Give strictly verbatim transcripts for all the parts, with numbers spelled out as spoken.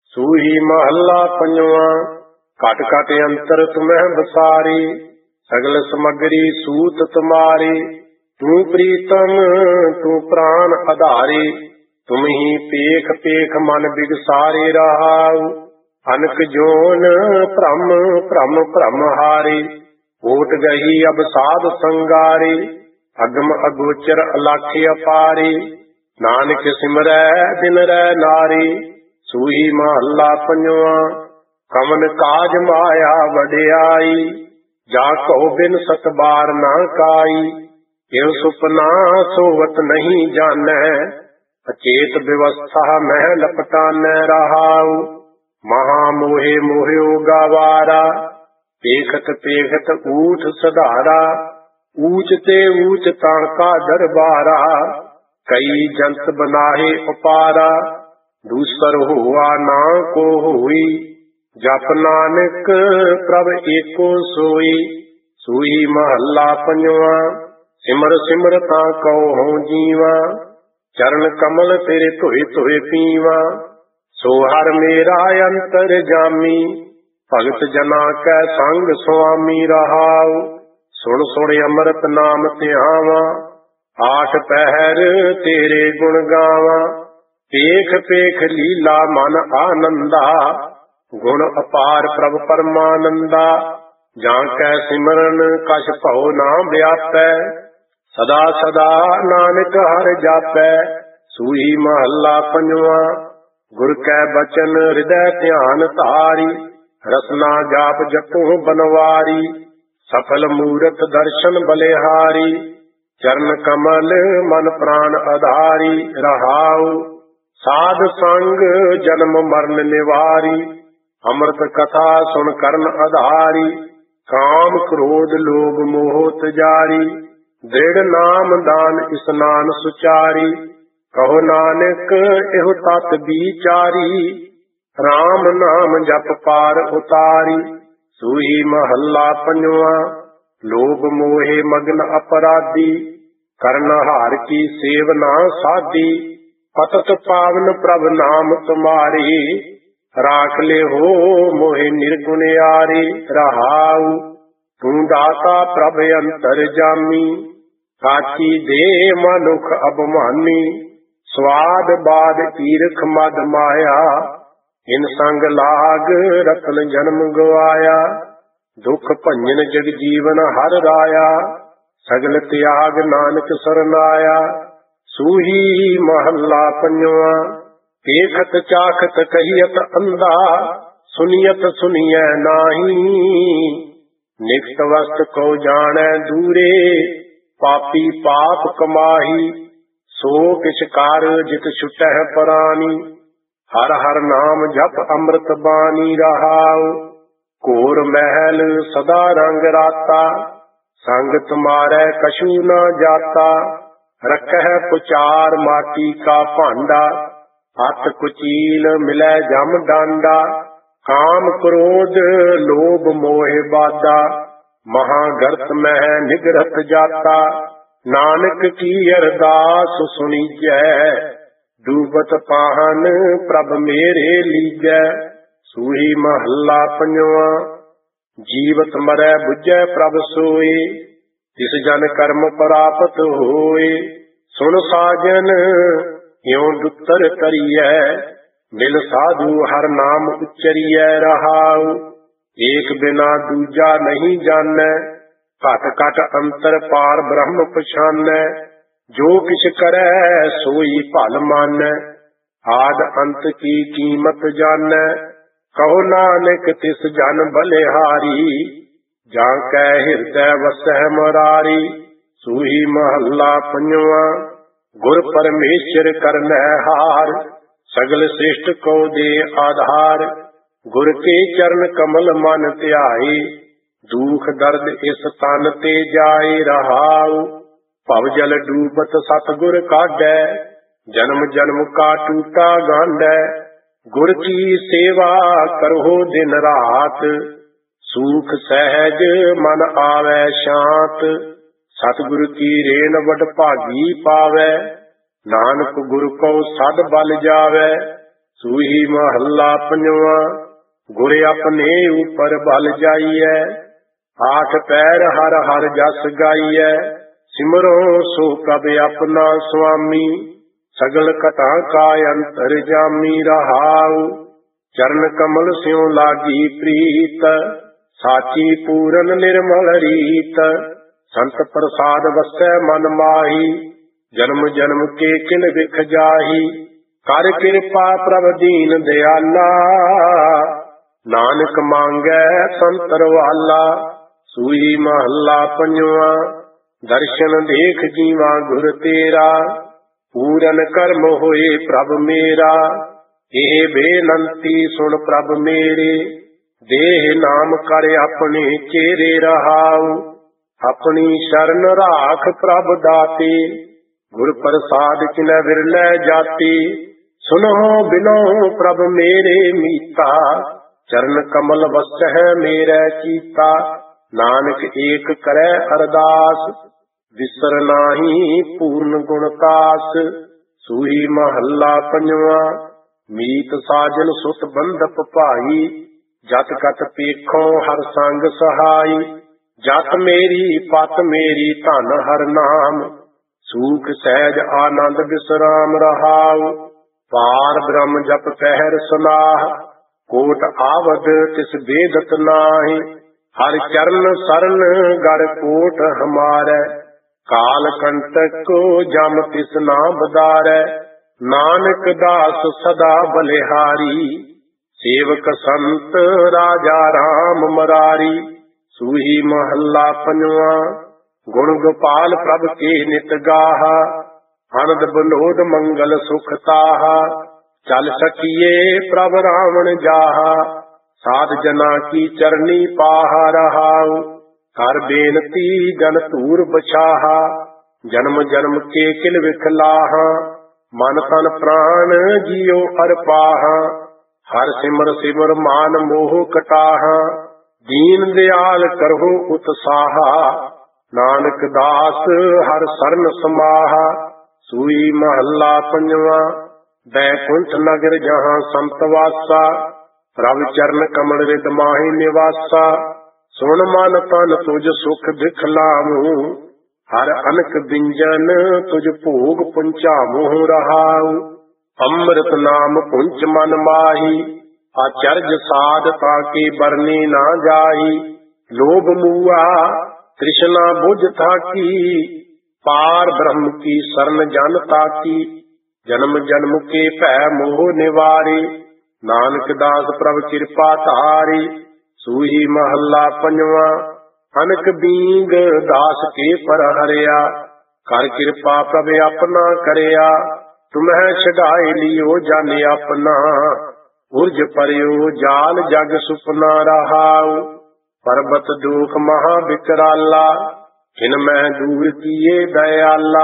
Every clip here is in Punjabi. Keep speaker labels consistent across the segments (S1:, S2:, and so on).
S1: ਸੂਹੀ ਮਹੱਲਾ ਪੰਜਵਾਂ। ਘਟ ਘਟ ਅੰਤਰ ਤੁਮਹਿ ਬਸਾਰੀ, ਸਗਲ ਸਮਗਰੀ ਸੂਤ ਤੁਮਾਰੀ। ਤੂੰ ਪ੍ਰੀਤਮ ਤੂੰ ਪ੍ਰਾਨ ਆਧਾਰੀ, ਤੁਮ ਹੀ ਪੇਖ ਪੇਖ ਮਨ ਬਿਗਸਾਰੇ ਰਹਾਉ। ਅਨਕ ਜੋਨ ਭ੍ਰਮ ਭ੍ਰਮ ਭ੍ਰਮ ਹਾਰੇ, ਓਟ ਗਹੀ ਅਬ ਸਾਧ ਸੰਗਾਰੇ। ਅਗਮ ਅਗੋਚਰ ਅਲਾਖ ਅਪਾਰੇ, ਨਾਨਕ ਸਿਮਰੈ ਦਿਨ ਰਹਿ ਨਾਰੀ। ਸੂਹੀ ਮਹੱਲਾ ਪੰਜਵਾਂ। ਕਮਨ ਕਾਜ ਮਾਇਆ ਵਡਿਆਈ, ਜਾ ਕਉ ਬਿਨ ਸਤ ਬਾਰ ਨਾ ਕਾਈ। ਇਉ ਸੁਪਨਾ ਸੋਵਤ ਨਹੀਂ ਜਾਣੈ, ਅਚੇਤ ਵਿਵਸਥਾ ਮਹਿ ਲਪਟਾਨੈ ਰਹਾਉ। ਮਹਾ ਮੋਹਿ ਮੋਹਿਓ ਗਾਵਾਰਾ, ਪੇਖਤ ਪੇਖਤ ਊਠ ਸਧਾਰਾ। ਊਚ ਤੇ ਊਚ ਤਾਂ ਕਾ ਦਰਬਾਰਾ, ਕਈ ਜੰਤ ਬਨਾਹੇ ਉਪਾਰਾ। ਦੂਸਰ ਹੋਆ ਨਾ ਕੋ ਹੋਈ, ਜਪ ਨਾਨਕ ਪ੍ਰਭ ਏਕੋ ਸੋਈ। ਸੂਹੀ ਮਹੱਲਾ ਪੰਜਵਾਂ। ਸਿਮਰ ਸਿਮਰ ਤਾਂ ਕਉ ਹਉ ਜੀਵਾ, ਚਰਨ ਕਮਲ ਤੇਰੇ ਧੋਏ ਧੋਏ ਪੀਵਾ। ਸੋ ਹਰ ਮੇਰਾ ਅੰਤਰ ਜਾਮੀ, ਭਗਤ ਜਨਾ ਕੈ ਸੰਗ ਸੁਆਮੀ ਰਹਾਉ। ਸੁਣ ਸੁਣ ਅੰਮ੍ਰਿਤ ਨਾਮ ਧਿਆਵਾਂ, ਆਠ ਪਹਿਰ ਤੇਰੇ ਗੁਣ ਗਾਵਾਂ। ਪੇਖ ਪੇਖ ਲੀਲਾ ਮਨ ਆਨੰਦਾ, ਗੁਣ ਅਪਾਰ ਪ੍ਰਭ ਪਰਮਾਨੰਦਾ। ਜਾਂ ਕੈ ਸਿਮਰਨ ਕਛ ਭਉ ਨਾ ਵਿਆਪੈ, ਸਦਾ ਸਦਾ ਨਾਨਕ ਹਰਿ ਜਾਪੈ। ਸੂਹੀ ਮਹੱਲਾ ਪੰਜਵਾਂ। ਗੁਰ ਕੈ ਬਚਨ ਹਿਰਦੈ ਧਿਆਨ ਧਾਰੀ, ਰਸਨਾ ਜਾਪ ਜਪੋ ਬਨਵਾਰੀ। ਸਫਲ ਮੂਰਤ ਦਰਸ਼ਨ ਬਲਿਹਾਰੀ, ਚਰਨ ਕਮਲ ਮਨ ਪ੍ਰਾਨ ਆਧਾਰੀ ਰਹਾਉ। ਸਾਧ ਸੰਗ ਜਨਮ ਮਰਨ ਨਿਵਾਰੀ, ਅੰਮ੍ਰਿਤ ਕਥਾ ਸੁਣ ਕਰਨ ਆਧਾਰੀ। ਕਾਮ ਕ੍ਰੋਧ ਲੋਭ ਮੋਹ ਤਜਾਰੀ, ਦ੍ਰਿੜ ਨਾਮ ਦਾਨ ਇਸਨਾਨ ਸੁਚਾਰੀ। ਕਹੋ ਨਾਨਕ ਇਹੋ ਤਤ ਵਿਚਾਰੀ, RAM ਨਾਮ ਜਪ ਪਾਰ ਉਤਾਰੀ। ਸੂਹੀ ਮਹੱਲਾ ਪੰਜਵਾਂ। ਲੋਭ ਮੋਹਿ ਮਗਨ ਅਪਰਾਧੀ, ਕਰਨ ਹਾਰ ਕੀ ਸੇਵ ਨਾ ਸਾਧੀ। ਪਤਤ ਪਾਵਨ ਪ੍ਰਭ ਨਾਮ ਤੁਮਾਰੀ, ਰਾਖ ਲਿਹੋ ਮੋਹਿ ਨਿਰਗੁਣਿਆਰੀ ਰਹਾਉ। ਤੂੰ ਦਾਤਾ ਪ੍ਰਭ ਅੰਤਰ ਜਾਮੀ, ਸਾਚੀ ਦੇ ਮਨੁਖ ਅਭਮਾਨੀ। ਸਵਾਦ ਬਾਦ ਈਰਖ ਮਦ ਮਾਇਆ, ਇਨ ਸੰਗ ਲਾਗ ਰਤਨ ਜਨਮ ਗਵਾਇਆ। ਦੁਖ ਭੰਜਨ ਜਗ ਜੀਵਨ ਹਰ ਰਾਇਆ, ਸਗਲ ਤਿਆਗ ਨਾਨਕ ਸਰਨਾਇਆ। ਸੂਹੀ ਮਹੱਲਾ ਪੰਜਵਾਂ। ਪੇਖਤ ਚਾਖਤ ਕਹੀਅਤ ਅੰਧਾ, ਸੁਨੀਅਤ ਸੁਨੀਐ ਨਾਹੀ। ਨਿਕਟ ਵਸਤ ਕੋ ਜਾਣੈ ਦੂਰੇ, ਪਾਪੀ ਪਾਪ ਕਮਾਹੀ। ਸੋ ਕਿਛ ਕਰ ਜਿਤ ਛੁਟਹਿ ਪਰਾਨੀ, ਹਰ ਹਰ ਨਾਮ ਜਪ ਅੰਮ੍ਰਿਤ ਬਾਣੀ ਰਹਾਉ। ਘੋਰ ਮਹਿਲ ਸਦਾ ਰੰਗ ਰਾਤਾ, ਸੰਗ ਤੁਮਾਰੈ ਕਛੂ ਨਾ ਜਾਤਾ। ਰੱਖਹਿ ਪੁਚਾਰ ਮਾਟੀ ਕਾ ਭਾਂਡਾ, ਹੱਥ ਕੁਚੀਲ ਮਿਲੈ ਜਮ ਡਾਂਡਾ। ਕਾਮ ਕ੍ਰੋਧ ਲੋਭ ਮੋਹਿ ਬਾਦਾ, ਮਹਾ ਗਰਤ ਮਹਿ ਨਿਗਰਤ ਜਾਤਾ। ਨਾਨਕ ਕੀ ਅਰਦਾਸ ਸੁਣੀਜੈ, ਡੂਬਤ ਪਾਹਨ ਪ੍ਰਭ ਮੇਰੇ ਲੀਜੈ। ਸੂਹੀ ਮਹੱਲਾ ਪੰਜਵਾਂ। ਜੀਵਤ ਮਰੈ ਬੁਝੈ ਪ੍ਰਭ ਸੋਏ, ਤਿਸ ਜਨ ਕਰਮ ਪ੍ਰਾਪਤ ਹੋਏ। ਸੁਣ ਸਾਜਨ ਇਉ ਦੁੱਤਰ ਕਰੀਐ, ਮਿਲ ਸਾਧੂ ਹਰ ਨਾਮ ਉਚਰੀਐ ਰਹਾਉ। ਏਕ ਬਿਨਾ ਦੂਜਾ ਨਹੀਂ ਜਾਣੈ, ਘਟ ਘਟ ਅੰਤਰ ਪਾਰ ਬ੍ਰਹਮ ਪਛਾਨੈ। ਜੋ ਕਿਛ ਕਰੈ ਸੋਈ ਭਲ ਮਾਨੈ, ਆਦ ਅੰਤ ਕੀ ਕੀਮਤ ਜਾਣੈ। ਕਹੋ ਨਾਨਕ ਤਿਸ ਜਨ ਬਲਿਹਾਰੀ, ਜਾਂ ਕੈ ਹਿਰਦੈ ਵਸੈ ਮੁਰਾਰੀ। ਸੂਹੀ ਮਹੱਲਾ ਪੰਜਵਾਂ। ਗੁਰ ਪਰਮੇਸ਼ਰ ਕਰਨੈ ਹਾਰ, ਸਗਲ ਸ੍ਰਿਸ਼ਟ ਕੋ ਦੇ ਆਧਾਰ। ਗੁਰ ਕੇ ਚਰਨ ਕਮਲ ਮਨ ਧਿਆਏ, ਦੁਖ ਦਰਦ ਇਸ ਤਨ ਤੇ ਜਾਏ ਰਹਾਉ। ਭਵ ਜਲ ਡੂਬਤ ਸਤਿਗੁਰ ਕਾਢੈ, ਜਨਮ ਜਨਮ ਕਾ ਟੂਟਾ ਗਾਂਢੈ। ਗੁਰ ਕੀ ਸੇਵਾ ਕਰੋ ਦਿਨ ਰਾਤ, ਸੂਖ ਸਹਿਜ ਮਨ ਆਵੈ ਸ਼ਾਂਤ। ਸਤਿਗੁਰ ਕੀ ਰੇਣ ਵਡ ਭਾਗੀ ਪਾਵੈ, ਨਾਨਕ ਗੁਰ ਕਉ ਸਦ ਬਲ ਜਾਵੈ। ਸੂਹੀ ਮਹੱਲਾ ਪੰਜਵਾਂ। ਗੁਰ ਆਪਣੇ ਉਪਰ ਬਲ ਜਾਈਐ, ਆਠ ਪੈਰ ਹਰ ਹਰ ਜਸ ਗਾਈਐ। ਸਿਮਰੋ ਸੋ ਪ੍ਰਭ ਆਪਣਾ ਸੁਆਮੀ, ਸਗਲ ਘਟਾਂ ਕਾ ਅੰਤਰ ਜਾਮੀ ਰਹਾਉ। ਚਰਨ ਕਮਲ ਸਿਉ ਲਾਗੀ ਪ੍ਰੀਤ, ਸਾਚੀ ਪੂਰਨ ਨਿਰਮਲ ਰੀਤ। ਸੰਤ ਪ੍ਰਸਾਦ ਵਸੈ ਮਨ ਮਾਹੀ, ਜਨਮ ਜਨਮ ਕੇ ਕਿਲ ਵਿਖ ਜਾਹੀ। ਕਰ ਕਿਰਪਾ ਪ੍ਰਭ ਦੀਨ ਦਿਆਲਾ, ਨਾਨਕ ਮੰਗੈ ਸੰਤਰ ਵਾਲਾ। ਸੂਹੀ ਮਹੱਲਾ ਪੰਜਵਾਂ। ਦਰਸ਼ਨ ਦੇਖ ਜੀਵਾ ਗੁਰ ਤੇਰਾ, ਪੂਰਨ ਕਰਮ ਹੋਏ ਪ੍ਰਭ ਮੇਰਾ। ਇਹ ਬੇਨੰਤੀ ਸੁਣ ਪ੍ਰਭ ਮੇਰੇ, ਦੇਹ ਨਾਮ ਕਰ ਆਪਣੇ ਚੇਰੇ ਰਹਾਉ। ਆਪਣੀ ਸ਼ਰਨ ਰਾਖ ਪ੍ਰਭ ਦਾਤੇ, ਗੁਰ ਪ੍ਰਸਾਦ ਕਿਨੈ ਵਿਰਲੇ ਜਾਤੀ। ਸੁਨੋ ਬਿਨੋ ਪ੍ਰਭ ਮੇਰੇ ਮੀਤਾ, ਚਰਨ ਕਮਲ ਵਸਹਿ ਮੇਰੇ ਚੀਤਾ। ਨਾਨਕ ਏਕ ਕਰੈ ਅਰਦਾਸ, ਵਿਸਰ ਨਾਹੀ ਪੂਰਨ ਗੁਣਤਾਸ। ਸੂਹੀ ਮਹੱਲਾ ਪੰਜਵਾਂ। ਮੀਤ ਸਾਜਨ ਸੁਤ ਬੰਧਪ ਭਾਈ, ਜਤ ਕਤ ਪੇਖੋਂ ਹਰ ਸੰਗ ਸਹਾਈ। ਜਤ ਮੇਰੀ ਪਤ ਮੇਰੀ ਧਨ ਹਰ ਨਾਮ, ਸੂਖ ਸਹਿਜ ਆਨੰਦ ਵਿਸਰਾਮ ਰਹਾਉ। ਪਾਰ ਬ੍ਰਹਮ ਜਪ ਪਹਿਰ ਸੁਨਾਹ, ਕੋਟ ਆਵਦ ਤਿਸ ਬੇਦਤ ਨਾਹੀ। ਹਰ ਚਰਨ ਸਰਨ ਗੜ ਕੋਟ ਹਮਾਰੈ, ਕਾਲ ਕੰਟਕ ਜਮ ਤਿਸ ਨਾ ਬਦਾਰੈ। ਨਾਨਕ ਦਾਸ ਸਦਾ ਬਲਿਹਾਰੀ, ਸੇਵਕ ਸੰਤ ਰਾਜਾ ਰਾਮ ਮਰਾਰੀ। ਸੂਹੀ ਮਹੱਲਾ ਪੰਜਵਾਂ। ਗੁਣ ਗੋਪਾਲ ਪ੍ਰਭ ਕੇ ਨਿਤ ਗਾਹਾ, ਆਨੰਦ ਬਨੋਦ ਮੰਗਲ ਸੁਖ ਤਾਹਾ। ਚਲ ਸਕੀਏ ਪ੍ਰਭ ਰਾਵਣ ਜਾਹਾ, ਸਾਧ ਜਨਾ ਕੀ ਚਰਨੀ ਪਾਹਾ ਰਹਾਉ। ਕਰ ਬੇਨਤੀ ਜਨ ਧੂਰ ਬਛਾਹਾ, ਜਨਮ ਜਨਮ ਕੇ ਕਿਲ ਵਿਖ ਲਾਹਾ। ਮਨ ਤਨ ਪ੍ਰਾਣ ਜੀਉ ਅਰਪਾਹਾ, ਹਰ ਸਿਮਰ ਸਿਮਰ ਮਾਨ ਮੋਹ ਕਟਾਹਾ। ਦੀਨ ਦਿਆਲ ਕਰਹੁ ਉਤਸਾਹਾ, ਨਾਨਕ ਦਾਸ ਹਰ ਸਰਨ ਸਮਾਹਾ। ਸੂਈ ਮਹੱਲਾ ਪੰਜਵਾਂ। ਬੈਕੁੰਠ ਨਗਰ ਜਹਾਂ ਸੰਤ ਵਾਸਾ, ਪ੍ਰਭ ਚਰਨ ਕਮਲ ਰਿਦ ਮਾਹੀ ਨਿਵਾਸਾ। ਸੁਣ ਮਨ ਤਨ ਤੁਝ ਸੁਖ ਦਿਖਲਾਮੂ, ਹਰ ਅਨਕ ਬਿੰਜਨ ਤੁਝ ਭੋਗ ਪੁੰਚਾਮੁ ਰਹਾਉ। ਅੰਮ੍ਰਿਤ ਨਾਮ ਪੁੰਚ ਮਨ ਮਾਹੀ, ਆਚਰਜ ਸਾਧ ਤਾਕੇ ਬਰਨੇ ਨਾ ਜਾਹੀ। ਲੋਭ ਮੂਆ ਤ੍ਰਿਸ਼ਨਾ ਬੁਝ ਥਾਕੀ, ਪਾਰ ਬ੍ਰਹਮ ਕੀ ਸਰਨ ਜਨ ਤਾਕੀ। ਜਨਮ ਜਨਮ ਕੇ ਭੈ ਮੋਹ ਨਿਵਾਰੇ, ਨਾਨਕ ਦਾਸ ਪ੍ਰਭ ਕਿਰਪਾ ਧਾਰੀ। ਸੂਹੀ ਮਹੱਲਾ ਪੰਜਵਾਂ। ਅਨਕ ਬੀਂਗ ਦਾਸ ਕੇ ਪਰ ਹਰਿਆ, ਕਰ ਕਿਰਪਾ ਪ੍ਰਭ ਆਪਣਾ ਕਰਿਆ। ਤੁਮਹਿ ਛਡਾਏ ਲਿਓ ਜਨ ਆਪਣਾ, ਉਰਜ ਪਰਿਓ ਜਾਲ ਜਗ ਸੁਪਨਾ ਰਹਾਉ। ਪਰਬਤ ਦੁਖ ਮਹਾ ਵਿਕਰਾਲਾ, ਕਿਨ ਮੈਂ ਦੂਰ ਕੀਏ ਦਇਆਲਾ।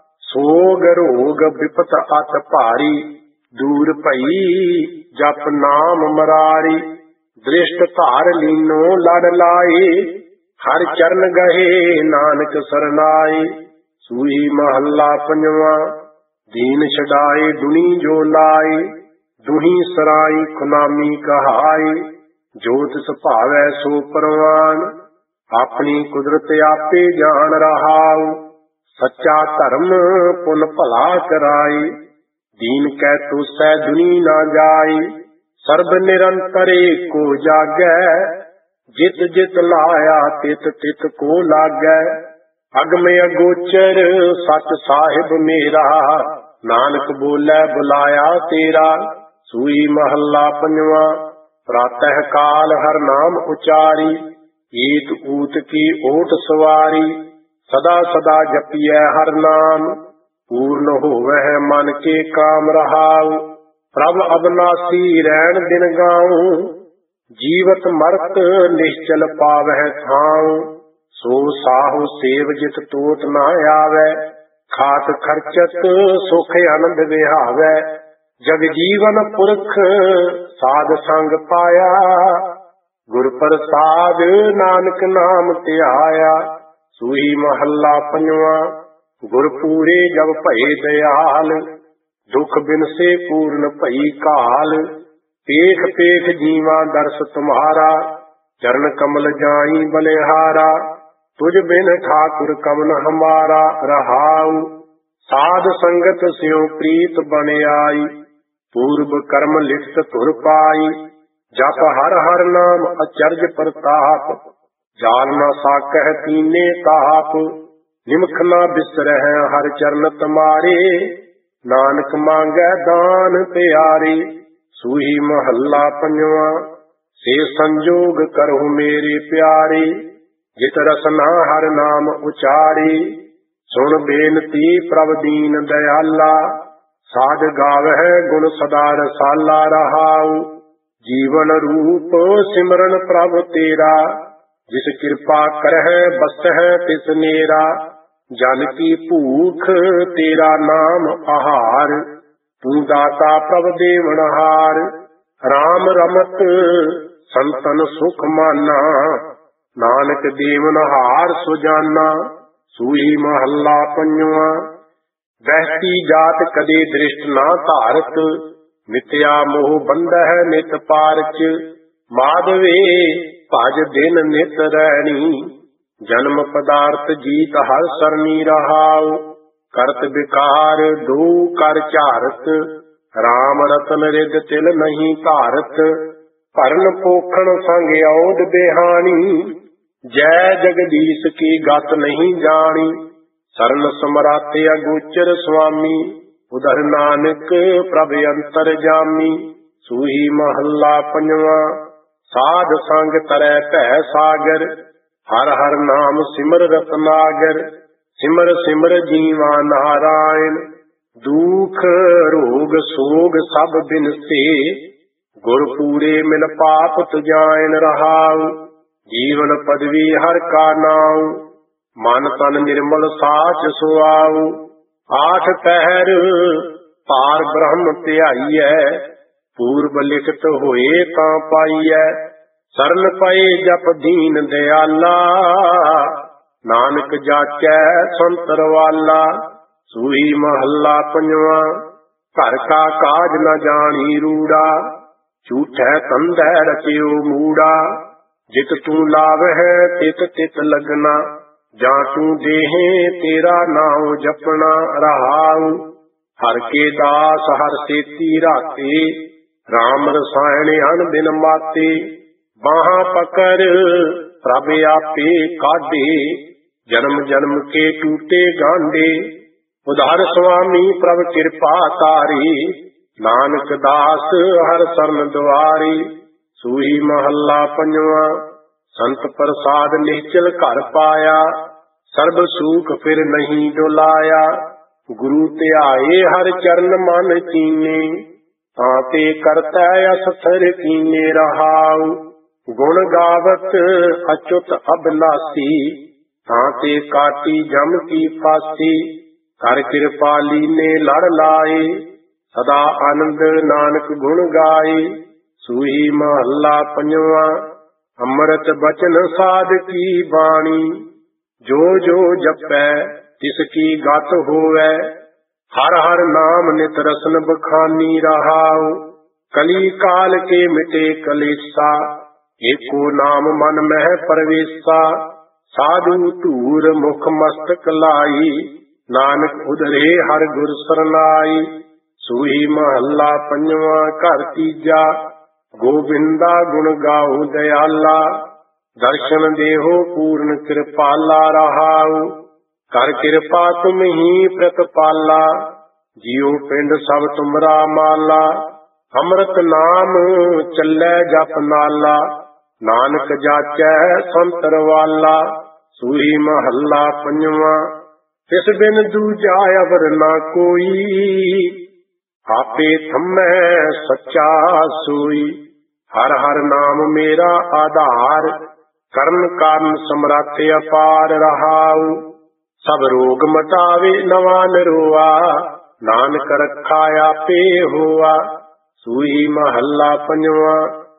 S1: ਸੋਗ ਰੋਗ ਵਿਪਤ ਅਤ ਭਾਰੀ, ਦੂਰ ਭਈ ਜਪ ਨਾਮ ਮਰਾਰੀ। ਦ੍ਰਿਸ਼ਟ ਧਾਰ ਲੀਨੋ ਲੜ ਲਾਏ, ਹਰ ਚਰਨ ਗਹੇ ਨਾਨਕ ਸਰਨਾਏ। ਸੂਹੀ ਮਹੱਲਾ ਪੰਜਵਾਂ। ਦੀਨ ਛਡਾਏ ਦੁਨੀ ਜੋ ਲਾਏ, ਦੁਹੀ ਸਰਾਈ ਖੁਨਾਮੀ ਕਹਾਏ। ਜੋ ਤਿਸ ਭਾਵੈ ਸੋ ਪਰਵਾਨ, ਆਪਣੀ ਕੁਦਰਤ ਆਪੇ ਜਾਣ ਰਹਾਉ। ਸੱਚਾ ਧਰਮ ਪੁਨ ਭਲਾ ਕਰਾਏ, ਦੀਨ ਕੈ ਤੁਸੈ ਦੁਨੀ ਨਾ ਜਾਏ। ਸਰਬ ਨਿਰੰਤਰ ਏਕੋ ਜਾਗੈ, ਜਿਤ ਜਿਤ ਲਾਇਆ ਤਿਤ ਤਿਤ ਕੋ ਲਾਗੈ। ਅਗਮ ਅਗੋਚਰ ਸਚ ਸਾਹਿਬ ਮੇਰਾ, ਨਾਨਕ ਬੋਲੇ ਬੁਲਾਇਆ ਤੇਰਾ। ਸੂਈ ਮਹੱਲਾ ਪੰਜਵਾਂ। ਪ੍ਰਾਤਹਿ ਕਾਲ ਹਰ ਨਾਮ ਉਚਾਰੀ, ਈਤ ਊਤ ਕੀ ਓਟ ਸਵਾਰੀ। ਸਦਾ ਸਦਾ ਜਪੀਐ ਹਰ ਨਾਮ, ਪੂਰਨ ਹੋਵੈ ਮਨ ਕੇ ਕਾਮ ਰਹਾਉ। ਪ੍ਰਭ ਅਬਨਾਸੀ ਰਹਿਣ ਦਿਨ ਗਾਉ, ਜੀਵਤ ਮਰਤ ਨਿਸ਼ਚਲ ਪਾਵਹਿ ਥਾਉ। ਸੋ ਸਾਹੂ ਸੇਵ ਜਿਤ ਤੋਤ ਨਾ ਆਵੈ, ਖਾਤ ਖਰਚਤ ਸੁਖ ਆਨੰਦ ਵਿਹਾਵੈ। ਜਗ ਜੀਵਨ ਪੁਰਖ ਸਾਧ ਸੰਗ ਪਾਇਆ, ਗੁਰ ਪ੍ਰਸਾਦ ਨਾਨਕ ਨਾਮ ਧਿਆਇਆ। ਸੂਹੀ ਮਹੱਲਾ ਪੰਜਵਾਂ। ਗੁਰ ਪੂਰੇ ਜਬ ਭਏ ਦਇਆਲ, दुख बिन से पूर्ण भई काल, पेख पेख जीवा दर्श तुम्हारा, चरण कमल जाई बलिहारा। तुझ बिन ठाकुर कमन हमारा, रहाऊ साध संगत स्यों प्रीत बन आई। पूर्व कर्म लिखत तुर पाई, जप हर हर नाम अचर्ज प्रताप। जाल न साकह कीने ताप, निमख न बिसरह हर चरण तुम्हारे। नानक मांगै दान प्यारे, सूही महला पंजवा। से संजोग करहु मेरे प्यारे, जित रसना हर नाम उचारे। सुन बेनती प्रभ दीन दयाला, साध गावह गुण सदा रसाला। रहाऊ जीवन रूप सिमरन प्रभ तेरा, जिस कृपा करह बसह तिस नेरा। जन की भूख तेरा नाम आहार, तू दाता प्रभ देवनहार। राम रमत संतन सुख माना, नानक देवनहार सुजाना। सूही महला पंजवा। बहती जात कदे दृष्ट ना धारत, मिथ्या मोह बंधह नित पारच। माधवे भज दिन नित रैणी, जन्म पदार्थ जीत हर सरनी। रहाऊ करत विकार दो कर चारत, राम रतन रिद तिल नहीं धारत। भरन पोखण संग औद बेहानी, जय जगदीश की गत नहीं जानी। सरन समराते अगोचर स्वामी, उधर नानक प्रभ अंतर जामी। सूही महला पंजवा। साध संग तरह भै सागर, हर हर नाम सिमर रतनागर। सिमर सिमर जीवा नारायण, दुख रोग सोग सब बिनसे। गुर पूरे मिल पाप तुजायन। रहाऊ जीवन पदवी हर का नाऊ, मन तन निर्मल साच सुआऊ। आठ पहर पार ब्रह्म ध्याईਐ, पूर्व लिखत होए तां पाईਐ। सरन पए जप दीन दयाला, नानक जाचै संतर वाला। सूही महला पंजवा। घर का काज न जानी रूड़ा, झूठै तंदै रचियो मूड़ा। जित तू लावह तित तित लगना, ਜਾਂ ਤੂੰ ਦੇਹੇ ਤੇਰਾ ਨਾਉ ਜਪਣਾ। ਰਹਾਉ ਹਰ ਕੇ ਦਾਸ ਹਰ ਸੇਤੀ ਰਾਤੇ, ਰਾਮ ਰਸਾਇਣ ਹਨ ਬਿਨ ਮਾਤੇ। ਬਾਹਾਂ ਪਕੜ ਪ੍ਰਭ ਆਪੇ ਕਾਢੇ, ਜਨਮ ਜਨਮ ਕੇ ਟੂਟੇ ਗਾਂਡੇ। ਉਧਾਰ ਸੁਆਮੀ ਪ੍ਰਭ ਕਿਰਪਾ ਤਾਰੀ, ਨਾਨਕ ਦਾਸ ਹਰ ਸਰਨ ਦੁਆਰੀ। ਸੂਹੀ ਮਹੱਲਾ ਪੰਜਵਾ। संत प्रसाद निश्चल घर पाया, सर्ब सूख फिर नहीं डोलाया। गुरु ध्याए हर चरण मन चीने, ताते करता असथर कीने। रहाऊ गुण गावत अच्युत अबनासी, ताते काटी जम की फांसी। कर कृपाली ने लड़ लाए, सदा आनंद नानक गुण गाए। सूही महला पंजवा। अमृत बचन साध की बाणी, जो जो जपै तिसकी गत होवै। हर हर नाम नित रसन बखानी। रहाऊ कली काल के मिटे कलेसा, एको नाम मन मह परवेसा। साधु धूर मुख मस्तक लाई, नानक उधरे हर गुर सरनाई। सूही महला पंजवा। घर तीजा। गोविंदा गुण गाओ दयाला, दर्शन देहो पूर्ण कृपाला। रहाऊ कर कृपा तुम ही प्रतिपाला, जियो पिंड सब तुमरा माला। अमृत नाम चलै जप नाला, नानक जाचै संतर वाला। सूही महला पंजवा। तिस बिन दूजा अवर ना कोई, आपे थमै सच्चा सोई। हर हर नाम मेरा आधार, कर्म कारण समरथ अपार। रहाऊ सब रोग मटावे नवा निरोआ, नानक रखा आपे होआ। सूही महला पंजवा।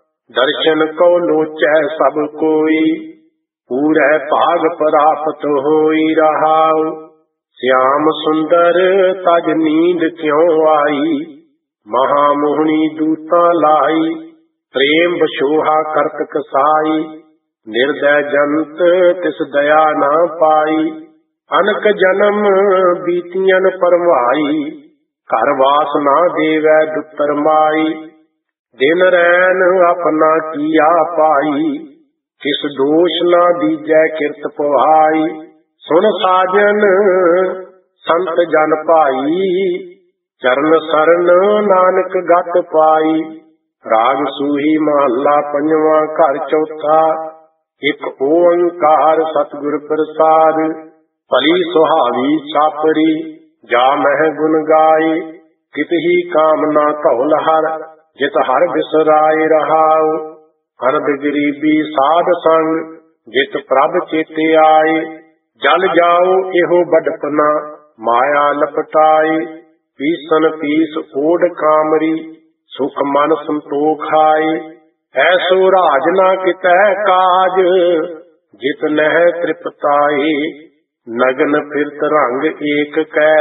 S1: दर्शन को लोचै सब कोई, पूरै भाग प्राप्त होई। रहाऊ श्याम सुंदर तज नींद क्यों आई, महामोहनी दूता लाई, प्रेम बशोहा करत कसाई, निर्दय जंत तिस दया ना पाई, अनक जन्म बीतियन परवाई, घर वास ना देवै दुतर माई, दिन रैन अपना किया पाई, किस दोष ना दीजै किरत पवाई, सुन साजन संत जन पाई, चरण सरन नानक गत पाई। राग सूही महला पंजवा घर चौथा, एक ओंकार सतगुर प्रसाद, भली सुहावी छापरी जा मह गुण गाए, कितही कामना धौल हर जित हर बिसराए रहाओ, अनद गरीबी साध संग जित प्रभ चेते आए, जल जाओ एहो बडपना माया लपटाए, पीसन पीस ओढ़ कामरी सुख मन संतोख आए, ऐसो राज ना कितै काज जित नह तृप्ताए, नगन फिरत रंग एक कै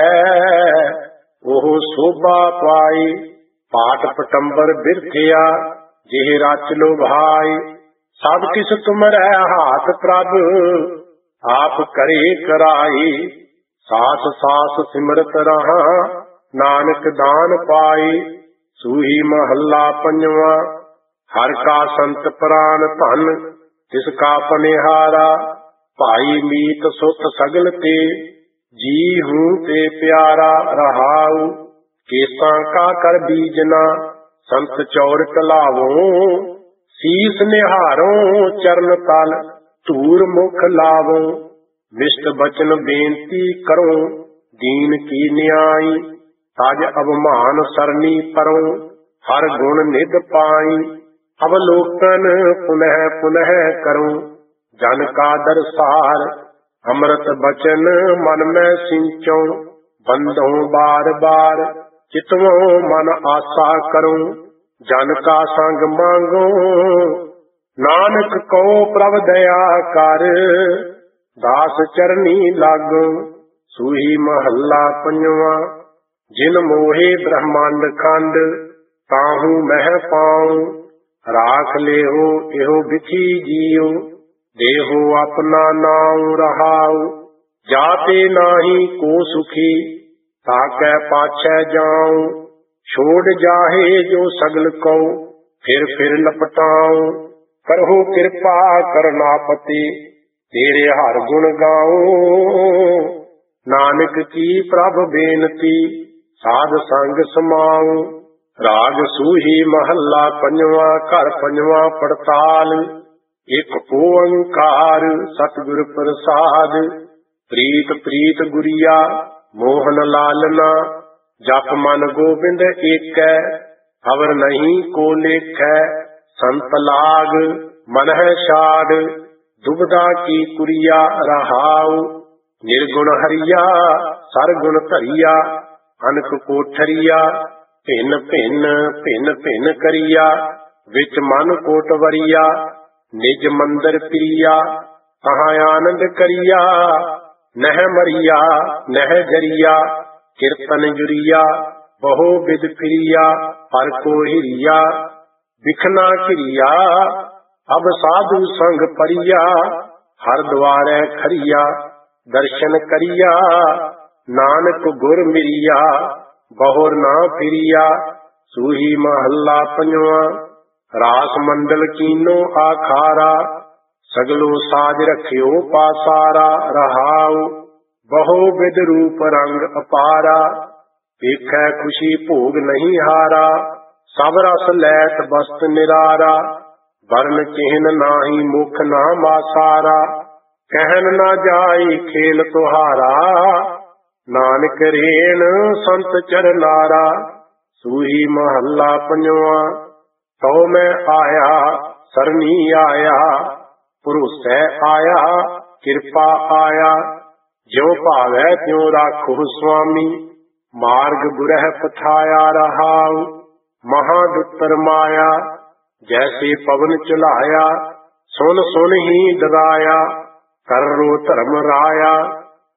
S1: ओह शोभा पाए, पाट पटंबर बिरथिया जेह रच लो भाई, सब किस तुमरै हाथ प्रभ आप करे कराई, सास सास सिमरत रहा नानक दान पाई, सूही महला पंजवा, हर का संत प्राण धन तिसका पनिहारा, भाई मीत सुत सगल ते जी हूँ ते प्यारा रहाऊ, केसा का कर बीजना संत चौर कलावो, शीस निहारो चरण तल धूर मुख लावो, मिष्ट बचन बेनती करो दीन की न्याई, तज अवमान सरनी परो हर गुण निध पाई, अवलोकन पुनः पुनः करो जन का दरसार, अमृत बचन मन में सिंचो बंदो बार बार, चितवो मन आशा करो जन का संग मांगो, नानक को प्रभ दया कर दास चरनी लागो। सूही महला पंजवा, जिन मोहे ब्रह्मांड खंड ताहू मह पाऊं, राख लेहो एहो बिथी जियो देहो अपना नाम रहाऊ, जाते नाही को सुखी ताकै पाछै जाऊं, छोड़ जाहे जो सगल को फिर फिर लपटाऊं, करहो कृपा करनापति तेरे हर गुण गाऊं, नानक की प्रभ बेनती साध संग समाऊं। राग सूही महला पंजवा घर पंजवा पड़ताल, एक ओंकार सतगुर प्रसाद, प्रीत प्रीत गुरिया मोहन लालना, जप मन गोबिंद एकै अवर नहीं को लेखै, संत लाग मन है शाद दुबदा की कुरिया रहाऊ, निर्गुण हरिया सरगुण धरिया, अनक कोठरिया भिन्न भिन्न भिन्न भिन्न करिया, विच मन कोट वरिया निज मंदिर प्रिया, कहाँ आनंद करिया नह मरिया नह जरिया, कीर्तन जुरिया बहु विद फिरिया, पर को हिरिया बिखना किरिया, अब साधु संग परिया, हर द्वारे खरिया दर्शन करिया, नानक गुर मिरिया बहुर ना फिरिया। सूही महला पंजवा, रास मंडल कीनो आखारा, सगलो साज रखियो पासारा रहाऊ, बहु विद रूप रंग अपारा, देखै खुशी भोग नहीं हारा, सब रस लैत बस्त निरारा, वर्ण चिन्ह नाही मुख ना मासारा, कहन ना जाई खेल तुहारा, नानक रेण संत चरनारा। सूही महला पंजवा, तो मैं आया सरनी आया, पुरुषै आया कृपा आया, ज्यों भावै त्यों राखो स्वामी, मार्ग बुरह पथाया रहाऊ, महादुतर माया जैसे पवन चलाया, सुन सुन ही डराया, कर रो धर्म राया,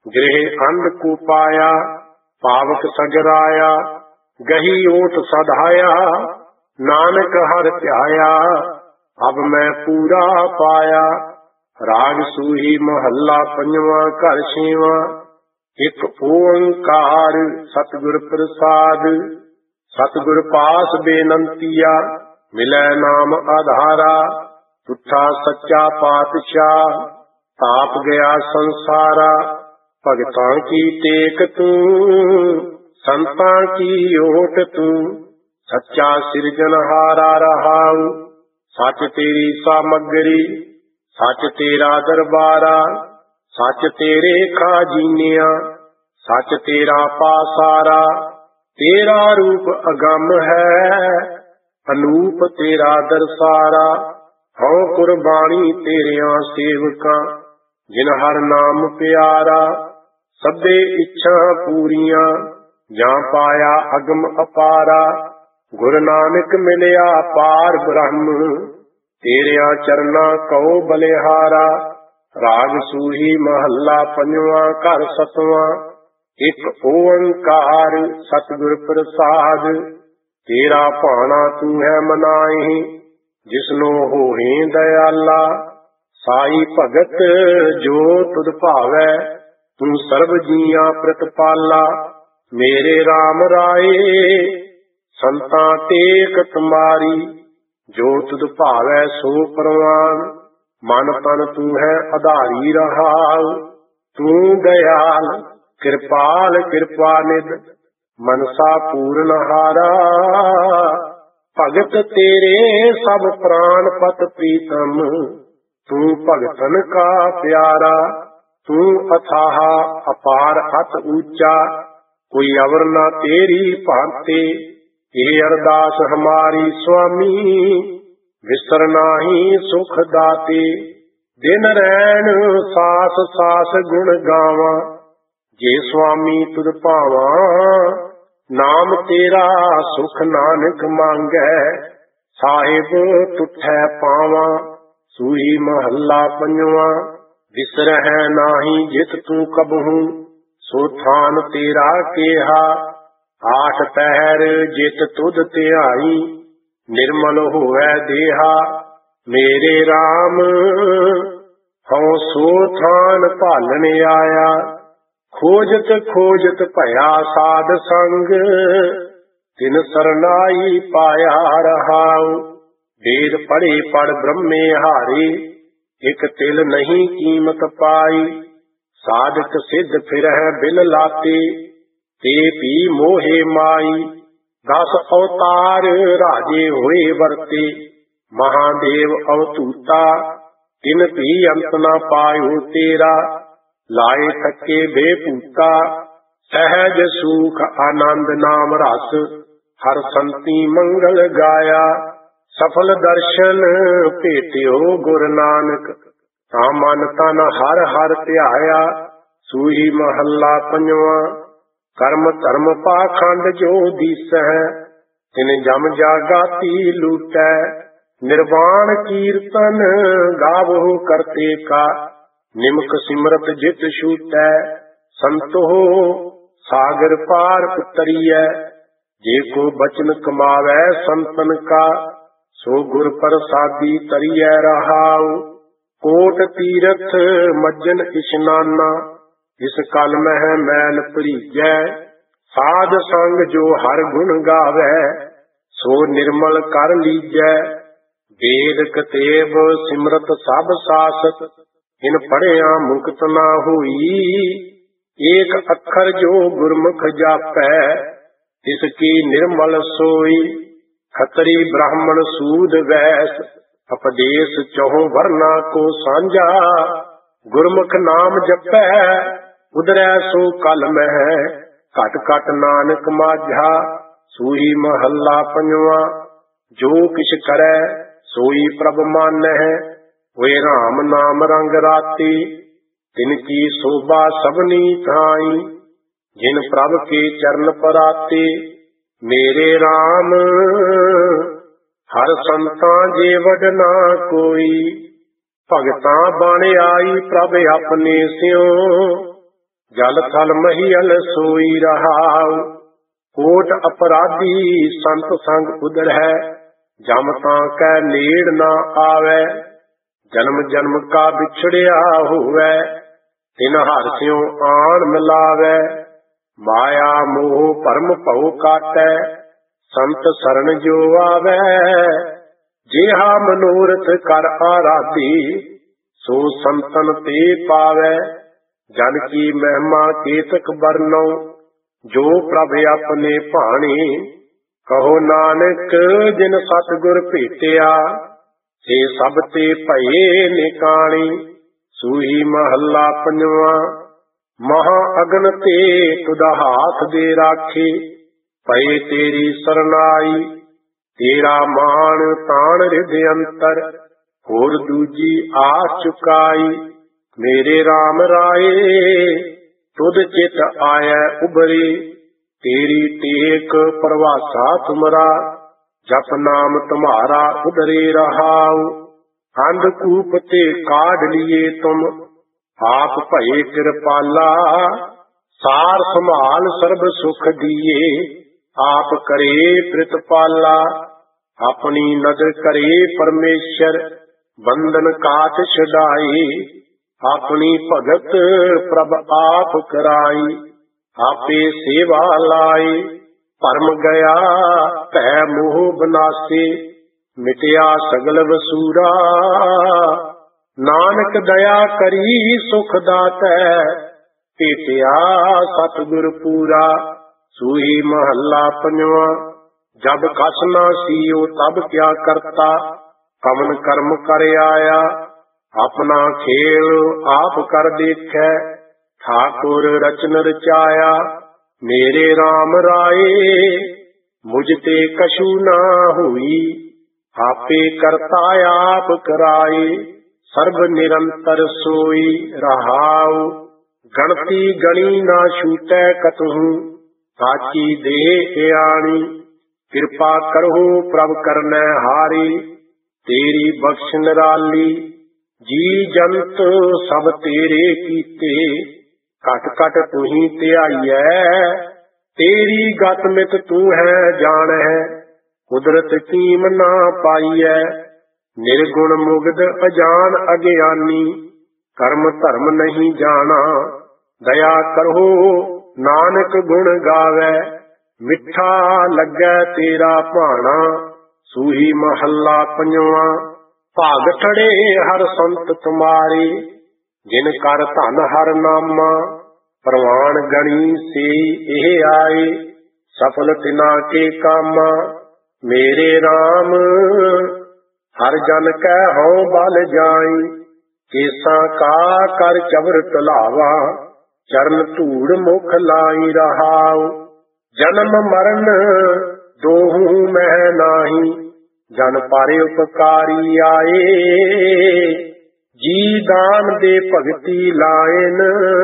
S1: गृह अंध को पाया, पावक सगराया, गही ओट सधाया, नानक हर ध्याया, अब मैं पूरा पाया। राग सूही महला पंजवा घर छेवा, एक ओंकार सतगुर प्रसाद। सतगुर पास बेनंतिया, मिलै नाम आधारा, तुठा सच्चा पातशाह, ताप गया संसारा। भगतां की टेक तू, संतां की ओट तू, सच्चा सिरजनहारा रहाऊ। सच तेरी सामग्री, सच तेरा दरबारा, सच तेरे खाजीनिया, सच तेरा पासारा। तेरा रूप अगम है, अनूप तेरा दरसारा। हौ कुर्बानी तेरिया सेवका, जिन हर नाम प्यारा। सभे इच्छा पूरियां, जा पाया अगम अपारा। गुरु नानक मिलिया पार ब्रह्म, तेरिया चरना कौ बलिहारा। राग सूही महला पंजवा घर सतवां, एक ओंकार सतगुर प्रसाद। तेरा भाना तू है मनाही, जिसनो होहे दयाला। साई भगत जो तुध भावै, तू सर्ब जिया प्रतिपाला। मेरे राम राये संतां टेक तुम्हारी, जो तुध भावै सो परवान। मन तन तू है आधारी रहाउ, तू दयाल कृपाल कृपा निध, मनसा पूर्ण हारा। भगत तेरे सब प्राण पत प्रीतम, तू भगतन का प्यारा। तू अथाह अपार अत ऊंचा, कोई अवर न तेरी भांति। ये अरदास हमारी स्वामी, विसर नाहीं सुख दाते। दिन रैन सास सास गुण गावा, जे स्वामी तुध पावा। नाम तेरा सुख नानक मांगै, साहिब तुठै पावा। सूही महला पंजवा, विसरह नाही जित तू कबहू, सो थान तेरा केहा। आठ पहर जित तुध ध्याई, निर्मल होवै देहा। मेरे राम हਉ सो थान भालन आया, खोजत खोजत भया साध संग। तिन सरनाई पाया रहाऊ, वेद पढ़े पढ़ ब्रह्मे हारे, एक तिल नहीं कीमत पाई। साधक सिद्ध फिरह बिन लाते, ते भी मोहे माई। दस अवतार राजे होए वर्ते, महादेव अवतूता। तिन भी अंत न पायो तेरा, लाए थके बेपूता। सहज सुख आनंद नाम रस, हर संति मंगल गाया। सफल दर्शन भेटियो गुरु नानक, ता मन तन हर हर ध्याया। सूही महला पंजवा, कर्म धर्म पाखंड जो दीसै, तिन जम जागाती लूटै। निर्वाण कीर्तन गावो करते का, निमक सिमरत जित छूटै। संतो सागर पार उतरियै, जे को बचन कमावै संतन का। सो गुर प्रसादी तरियै रहाऊ, कोट तीरथ मज्जन इशनाना। इस कल मह मैल भरीजै, साध संग जो हर गुण गावै। सो निर्मल कर लीजै, वेद कतेब सिमरत सब सासत। इन पढ़िया मुक्त ना होई, एक अखर जो गुरमुख जापै। तिसकी निर्मल सोई, खतरी ब्राह्मण सूद वैस। उपदेश चौं वर्ना को सांझा, गुरमुख नाम जपै उदरै सो कल मह। घट घट नानक माझा, सूही महला पंजवा। जो किछ करै सोई प्रभ मानह, होए राम नाम रंग राते। तिनकी शोभा सबनी थाई, जिन प्रभ के चरण पराते। मेरे राम हर संतां जे वड ना कोई, भगतां बण आई प्रभ अपने स्यों। ਜਲ ਥਲ ਮਹੀਲ ਸੋਈ ਰਹਾਉ। ਕੋਟ ਅਪਰਾਧੀ ਸੰਤ ਸੰਗ ਉਦਰ ਹੈ, ਜਮ ਤਾਂ ਕੈ ਨੇੜ ਨਾ ਆਵੈ। ਜਨਮ ਜਨਮ ਕਾ ਵਿਛੜਿਆ ਹੋਵੈ, ਤਿਨ ਹਰਿ ਸਿਉ ਆਣ ਮਿਲਾਵੈ। ਮਾਇਆ ਮੋਹ ਭਰਮ ਭਉ ਕਾਟੈ, ਸੰਤ ਸਰਣ ਜੋ ਆਵੈ। ਜਿਹਾ ਮਨੋਰਥ ਕਰ ਆਰਾਧੀ, ਸੋ ਸੰਤਨ ਤੇ ਪਾਵੈ। ਜਨ ਕੀ ਮਹਿਮਾ ਕੇਤਕ ਵਰਨਉ, ਜੋ ਪ੍ਰਭ ਆਪਣੇ ਭਾਣੇ। ਕਹੋ ਨਾਨਕ ਜਿਨ ਸਤਿਗੁਰ ਭੇਟਿਆ, ਸੇ ਸਭ ਤੇ ਭਏ ਨਿਕਾਣੀ। ਸੂਹੀ ਮਹੱਲਾ ਪੰਜਵਾਂ। ਮਹਾ ਅਗਨ ਤੇ ਤੁਧ ਹਾਥ ਦੇ ਰਾਖੇ, ਪਏ ਤੇਰੀ ਸਰਨਾਈ। ਤੇਰਾ ਮਾਣ ਤਾਣ ਰਿਧ ਅੰਤਰ, ਹੋਰ ਦੂਜੀ ਆਸ ਚੁਕਾਈ। ਮੇਰੇ RAM ਰਾਏ ਤੁਧ ਚਿਤ ਆਇਐ ਉਬਰੇ, ਤੇਰੀ ਟੇਕ ਪ੍ਰਵਾਸਾ ਤੁਮਰਾ। ਜਪ ਨਾਮ ਤੁਮਾਰਾ ਉਦਰੇ ਰਹਾਉ, ਅੰਧਕੂਪ ਤੇ ਕਾਢ ਲਿਏ ਤੁਮ। ਆਪ ਭਏ ਕਿਰਪਾਲਾ, ਸਾਰ ਸੰਭਾਲ ਸਰਬ ਸੁਖ ਦੀਏ। ਆਪ ਕਰੇ ਪ੍ਰਿਤਪਾਲਾ, ਆਪਣੀ ਨਦਰ ਕਰੇ ਪਰਮੇਸ਼ਰ। ਬੰਧਨ ਕਾਟ ਛਡਾਈ, ਆਪਣੀ ਭਗਤ ਪ੍ਰਭ ਆਪ ਕਰਾਈ। ਆਪੇ ਸੇਵਾ ਲਾਈ, ਭਰਮ ਗਿਆ ਭੈ ਮੋਹ ਬਨਾਸੇ। ਮਿਟਿਆ ਸਗਲ ਵਸੂਰਾ, ਨਾਨਕ ਦਇਆ ਕਰੀ ਸੁਖ ਦਾਤੈ। ਭੇਟਿਆ ਸਤਿਗੁਰ ਪੂਰਾ। ਸੂਹੀ ਮਹੱਲਾ ਪੰਜਵਾਂ। ਜਬ ਕਛ ਨਾ ਸੀਓ ਤਬ ਕਿਆ ਕਰਤਾ, ਕਮਨ ਕਰਮ ਕਰ ਆਇਆ। ਆਪਣਾ ਖੇਲ ਆਪ ਕਰ ਦੇਖੈ, ਠਾਕੁਰ ਰਚਨ ਰਚਾਇਆ। ਮੇਰੇ RAM ਰਾਏ ਮੁਝ ਤੇ ਕਛੂ ਨਾ ਹੋਈ, ਆਪੇ ਕਰਤਾ ਆਪ ਕਰਾਏ। ਸਰਬ ਨਿਰੰਤਰ ਸੋਈ ਰਹਾਉ, ਗਣਤੀ ਗਣੀ ਨਾ ਛੂਟੈ ਕਤਹੂ। ਸਾਚੀ ਦੇ ਆਣੀ, ਕਿਰਪਾ ਕਰਹੁ ਪ੍ਰਭ ਕਰਨੈ ਹਾਰੀ। ਤੇਰੀ ਬਖਸ਼ ਨਿਰਾਲੀ, ਜੀ ਜੰਤ ਸਭ ਤੇਰੇ ਕੀਤੇ। ਘਟ ਘਟ ਤੁਹੀ ਧਿਆਈਐ, ਤੇਰੀ ਗਤ ਮਿਤ ਤੂੰ ਹੈ ਜਾਣੈ। ਕੁਦਰਤ ਕੀਮ ਨਾ ਪਾਈਐ, ਨਿਰਗੁਣ ਮੁਗਧ ਅਜਾਨ ਅਗਿਆਨੀ। ਕਰਮ ਧਰਮ ਨਹੀਂ ਜਾਣਾ, ਦਇਆ ਕਰੋ ਨਾਨਕ ਗੁਣ ਗਾਵੈ। ਮਿੱਠਾ ਲੱਗੈ ਤੇਰਾ ਭਾਣਾ। ਸੂਹੀ ਮਹੱਲਾ ਪੰਜਵਾਂ। ਭਾਗ ਠੜੇ ਹਰ ਸੰਤ ਤੁਮਾਰੇ, ਜਿਨ ਕਰ ਧਨ ਹਰ ਨਾਮਾ। ਪ੍ਰਵਾਨ ਗਣੀ ਸੇ ਇਹ ਆਏ, ਸਫਲ ਤਿਨਾ ਕੇ ਕਾਮਾ। ਮੇਰੇ RAM ਹਰ ਜਨ ਕੈ ਹਉ ਬਲ ਜਾਈ। ਕੇਸਾਂ ਕਾ ਕਰ ਚਵਰ ਤਲਾਵਾ, ਚਰਨ ਧੂੜ ਮੁਖ ਲਾਈ ਰਹਾਉ। ਜਨਮ ਮਰਨ ਦੋਹੂ ਮਹਿ ਨਾਹੀ, ਜਨ ਪਾਰੇ ਉਪਕਾਰੀ ਆਏ। ਜੀ ਦਾਨ ਦੇ ਭਗਤੀ ਲਾਇਨ,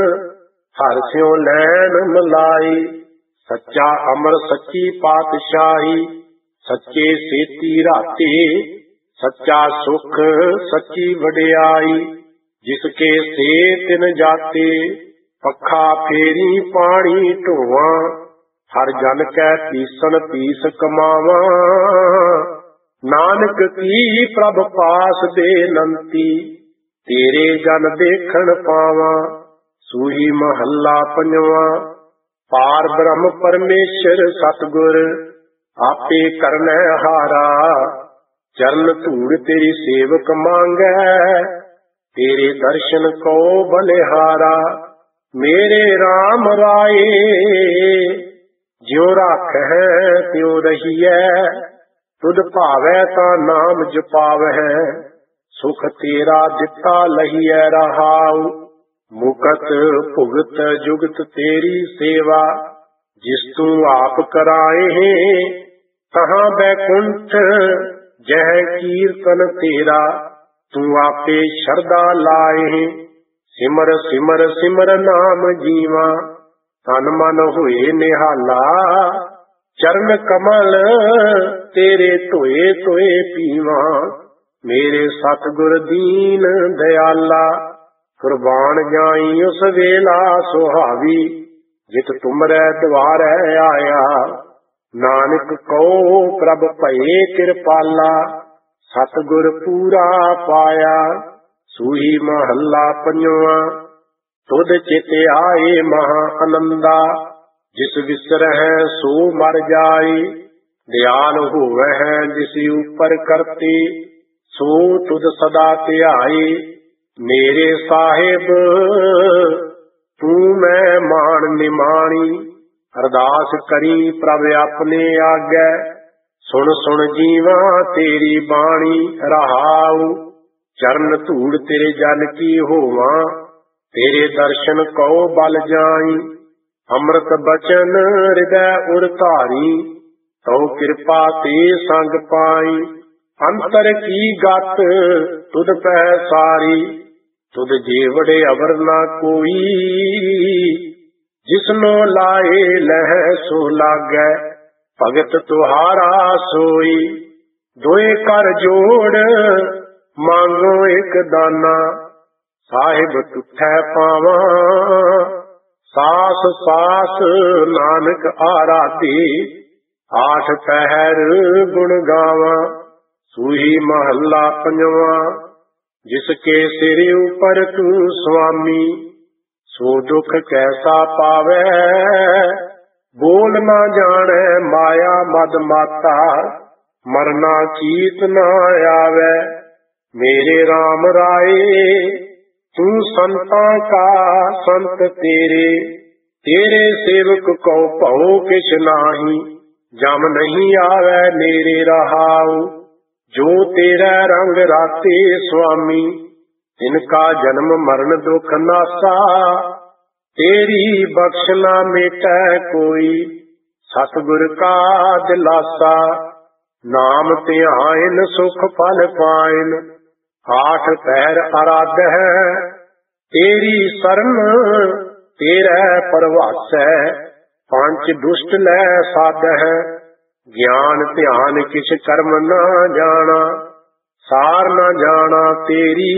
S1: ਹਰ ਸਿਉ ਲੈਣ ਮਲਾਈ। ਸੱਚਾ ਅਮਰ ਸੱਚੀ ਪਾਤਸ਼ਾਹੀ, ਸੱਚੇ ਸੇਤੀ ਰਾਤੇ। ਸੱਚਾ ਸੁਖ ਸੱਚੀ ਵਡਿਆਈ, ਜਿਸ ਕੇ ਸੇ ਤਿਨ ਜਾਤੇ। ਪੱਖਾ ਫੇਰੀ ਪਾਣੀ ਢੋਵਾਂ, ਹਰ ਜਨ ਕੈ ਤੀਸਨ ਤੀਸ ਕਮਾਵਾਂ। ਨਾਨਕ ਕੀ ਪ੍ਰਭ ਪਾਸ ਦੇ ਨੰਤੀ, ਤੇਰੇ ਜਨ ਦੇਖਣ ਪਾਵਾਂ। ਸੂਹੀ ਮਹੱਲਾ ਪੰਜਵਾਂ। ਪਾਰ ਬ੍ਰਹਮ ਪਰਮੇਸ਼ਰ ਸਤਿਗੁਰ, ਆਪੇ ਕਰਨੈ ਹਾਰਾ। ਚਰਨ ਧੂੜ ਤੇਰੀ ਸੇਵਕ ਮੰਗੈ, ਤੇਰੇ ਦਰਸ਼ਨ ਕੋ ਬਲਿਹਾਰਾ। ਮੇਰੇ RAM ਰਾਏ ਜਿਉ ਰਾਖੈ ਤਿਉ ਰਹੀਐ। ਤੁਧ ਭਾਵੈ ਤਾਂ ਨਾਮ ਜਪਾਵਹਿ, ਸੁਖ ਤੇਰਾ ਦਿੱਤਾ ਲਹੀਐ ਰਹਾਉ। ਮੁਕਤ ਭੁਗਤ ਜੁਗਤ ਤੇਰੀ ਸੇਵਾ, ਜਿਸ ਤੂੰ ਆਪ ਕਰਾਏ। ਤਹਾਂ ਬੈਕੁੰਠ ਜਹ ਕੀਰਤਨ ਤੇਰਾ, ਤੂੰ ਆਪੇ ਸ਼ਰਧਾ ਲਾਏ। ਸਿਮਰ ਸਿਮਰ ਸਿਮਰ ਨਾਮ ਜੀਵਾ, ਤਨ ਮਨ ਹੋਏ ਨਿਹਾਲਾ। ਚਰਨ ਕਮਲ ਤੇਰੇ ਧੋਏ ਧੋਏ ਪੀਵਾ, ਮੇਰੇ ਸਤਿਗੁਰ ਦੀਨ ਦਿਆਲਾ। ਕੁਰਬਾਨ ਜਾਈ ਉਸ ਵੇਲਾ ਸੁਹਾਵੀ, ਜਿਤ ਤੁਮਰੈ ਦੁਆਰੈ ਆਇਆ। ਨਾਨਕ ਕਉ ਪ੍ਰਭ ਭਏ ਕਿਰਪਾਲਾ, ਸਤਿਗੁਰ ਪੂਰਾ ਪਾਇਆ। ਸੂਹੀ ਮਹੱਲਾ ਪੰਜਵਾਂ। ਤੁਧ ਚਿਤ ਆਏ ਮਹਾ ਆਨੰਦਾ, ਜਿਸ ਵਿਸਰਹਿ ਸੋ ਮਰ ਜਾਈ। ਦਿਆਲ ਹੋਵਹਿ ਜਿਸ ਉਪਰ ਕਰਤੇ, ਸੋ ਤੁਧ ਸਦਾ ਧਿਆਈ। ਮੇਰੇ ਸਾਹਿਬ ਤੂੰ ਮੈਂ ਮਾਣ ਨਿਮਾਣੀ, ਅਰਦਾਸ ਕਰੀ ਪ੍ਰਭ ਆਪਣੇ ਆਗੈ। ਸੁਣ ਸੁਣ ਜੀਵਾ ਤੇਰੀ ਬਾਣੀ, ਰਹਾਉ ਚਰਨ ਧੂੜ ਤੇਰੇ ਜਲ ਕੀ ਹੋਵਾਂ। ਤੇਰੇ ਦਰਸ਼ਨ ਕਉ ਬਲ ਜਾਈ, ਅੰਮ੍ਰਿਤ ਬਚਨ ਹਿਰਦੈ ਉਰ ਧਾਰੀ। ਤਉ ਕਿਰਪਾ ਤੇ ਸੰਗ ਪਾਈ, ਅੰਤਰ ਕੀ ਗਤ ਤੁਧ ਪਹਿ ਸਾਰੀ। ਤੁਧ ਜੀਵੜੇ ਅਵਰ ਨਾ ਕੋਈ, ਜਿਸਨੋ ਲਾਏ ਲਹਿ ਸੋ ਲਾਗੈ। ਭਗਤ ਤੁਹਾਰਾ ਸੋਈ, ਦੋਏ ਕਰ ਜੋੜ ਮੰਗੋ ਇਕ ਦਾਨਾ। ਸਾਹਿਬ ਤੁਠੈ ਪਾਵਾਂ ਸਾਸ ਸਾਸ, ਨਾਨਕ ਆਰਾਧੀ। ਆਠ ਪਹਿਰ ਗੁਣ ਗਾਵਾਂ, ਸੂਹੀ ਮਹੱਲਾ ਪੰਜਵਾਂ। ਜਿਸ ਕੇ ਸਿਰ ਉਪਰ ਤੂੰ ਸੁਆਮੀ, ਸੋ ਦੁਖ ਕੈਸਾ ਪਾਵੈ। ਬੋਲ ਨਾ ਜਾਣੈ ਮਾਇਆ ਮਦ ਮਾਤਾ, ਮਰਨਾ ਚੀਤ ਨਾ ਆਵੈ। ਮੇਰੇ RAM ਰਾਏ ਤੂੰ ਸੰਤਾਂ ਕਾ ਸੰਤ ਤੇਰੇ। ਤੇਰੇ ਸੇਵਕ ਕਉ ਭਉ ਕਿਛ ਨਾਹੀ, ਜਮ ਨਹੀਂ ਆਵੈ ਮੇਰੇ ਰਹਾਉ। ਜੋ ਤੇਰਾ ਰੰਗ ਰਾਤੇ ਸੁਆਮੀ, ਤਿਨਕਾ ਜਨਮ ਮਰਨ ਦੁਖ ਨਾਸਾ। ਤੇਰੀ ਬਖਸ਼ ਨਾ ਮੇਟੈ ਕੋਈ, ਸਤਿਗੁਰ ਕਾ ਦਿਲਾਸਾ। ਨਾਮ ਧਿਆਇਨ ਸੁਖ ਫਲ ਪਾਇਨ, ਆਠ ਪਹਿਰ ਅਰਾਧੈ। ਤੇਰੀ ਸਰਨ ਤੇਰੇ ਪਰਵਾਸੈ, ਪੰਜ ਦੁਸ਼ਟ ਲੈ ਸਾਧੈ। ਗਿਆਨ ਧਿਆਨ ਕਿਛ ਕਰਮ ਨਾ ਜਾਣਾ, ਸਾਰ ਨਾ ਜਾਣਾ ਤੇਰੀ।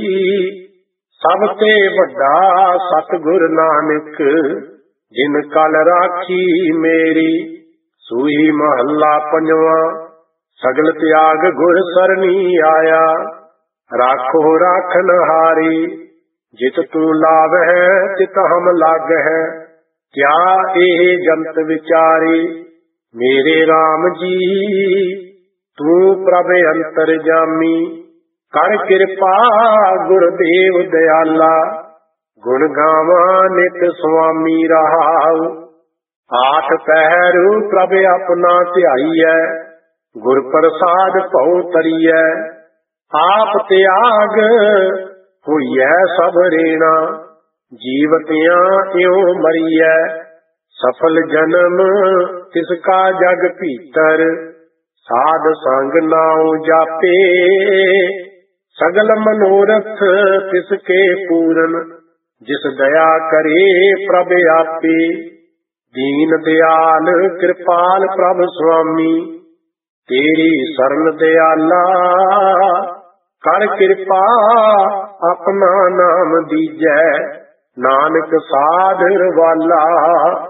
S1: ਸਭ ਤੇ ਵੱਡਾ ਸਤਿਗੁਰ ਨਾਨਕ, ਜਿਨ ਕਲ ਰਾਖੀ ਮੇਰੀ। ਸੂਹੀ ਮਹੱਲਾ ਪੰਜਵਾਂ। ਸਗਲ ਤਿਆਗ ਗੁਰ ਸਰਣੀ ਆਇਆ, ਰਾਖੋ ਰਾਖਨ ਹਾਰੀ। ਜਿਤ ਤੂੰ ਲਾਵਹਿ ਤਿਤ ਹਮ ਲਾਗਹਿ, ਕਿਆ ਇਹ ਜੰਤ ਵਿਚਾਰੀ। ਮੇਰੇ RAM ਜੀ ਤੂੰ ਪ੍ਰਭ ਅੰਤਰ ਜਾਮੀ, ਕਰ ਕਿਰਪਾ ਗੁਰਦੇਵ ਦਿਆਲਾ। ਗੁਣ ਗਾਵਾਂ ਨਿਤ ਸੁਆਮੀ ਰਹਾਉ, ਆਠ ਪਹਿਰ ਪ੍ਰਭ ਆਪਣਾ ਧਿਆਈਐ। ਗੁਰ ਪ੍ਰਸਾਦ ਭਉ ਤਰੀਐ, ਆਪ ਤਿਆਗ ਹੋਈਐ ਸਭ ਰੇਣਾ। ਜੀਵਤਿਆਂ ਇਉ ਮਰੀਐ, ਸਫਲ ਜਨਮ ਤਿਸ ਕਾ ਜਗ ਭੀਤਰ। ਸਾਧ ਸੰਗ ਨਾਉ ਜਾਪੇ, ਸਗਲ ਮਨੋਰਥ ਤਿਸ ਕੇ ਪੂਰਨ। ਜਿਸ ਦਇਆ ਕਰੇ ਪ੍ਰਭ ਆਪੇ, ਦੀਨ ਦਿਆਲ ਕਿਰਪਾਲ ਪ੍ਰਭ ਸੁਆਮੀ। ਤੇਰੀ ਸਰਨ ਦਿਆਲਾ, ਕਰ ਕਿਰਪਾ ਆਪਣਾ ਨਾਮ ਦੀਜੈ। ਨਾਨਕ ਸਾਧਰ ਵਾਲਾ।